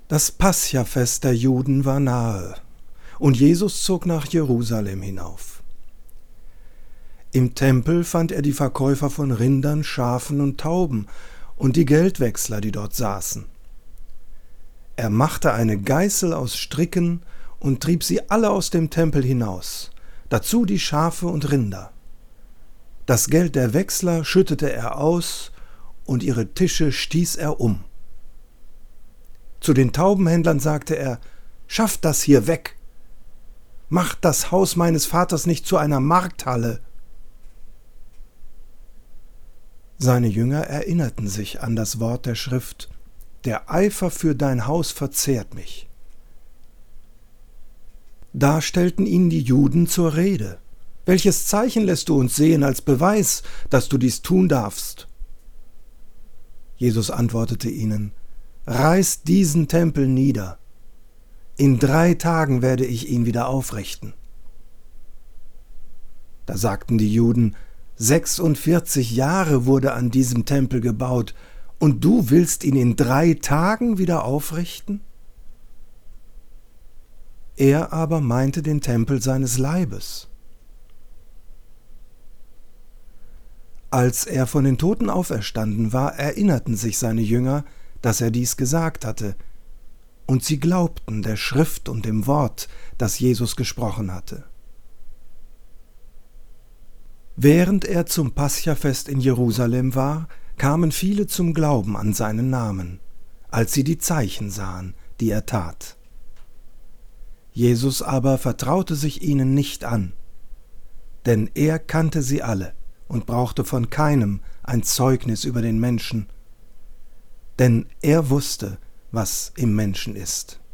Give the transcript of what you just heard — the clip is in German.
Das Paschafest der Juden war nahe, und Jesus zog nach Jerusalem hinauf. Im Tempel fand er die Verkäufer von Rindern, Schafen und Tauben und die Geldwechsler, die dort saßen. Er machte eine Geißel aus Stricken und trieb sie alle aus dem Tempel hinaus, dazu die Schafe und Rinder. Das Geld der Wechsler schüttete er aus, und ihre Tische stieß er um. Zu den Taubenhändlern sagte er: »Schafft das hier weg! Macht das Haus meines Vaters nicht zu einer Markthalle!« Seine Jünger erinnerten sich an das Wort der Schrift: »Der Eifer für dein Haus verzehrt mich.« Da stellten ihn die Juden zur Rede: »Welches Zeichen lässt du uns sehen als Beweis, dass du dies tun darfst?« Jesus antwortete ihnen: »Reißt diesen Tempel nieder. In 3 Tagen werde ich ihn wieder aufrichten.« Da sagten die Juden: 46 Jahre wurde an diesem Tempel gebaut, und du willst ihn in 3 Tagen wieder aufrichten? Er aber meinte den Tempel seines Leibes. Als er von den Toten auferstanden war, erinnerten sich seine Jünger, dass er dies gesagt hatte, und sie glaubten der Schrift und dem Wort, das Jesus gesprochen hatte. Während er zum Paschafest in Jerusalem war, kamen viele zum Glauben an seinen Namen, als sie die Zeichen sahen, die er tat. Jesus aber vertraute sich ihnen nicht an, denn er kannte sie alle und brauchte von keinem ein Zeugnis über den Menschen, denn er wusste, was im Menschen ist.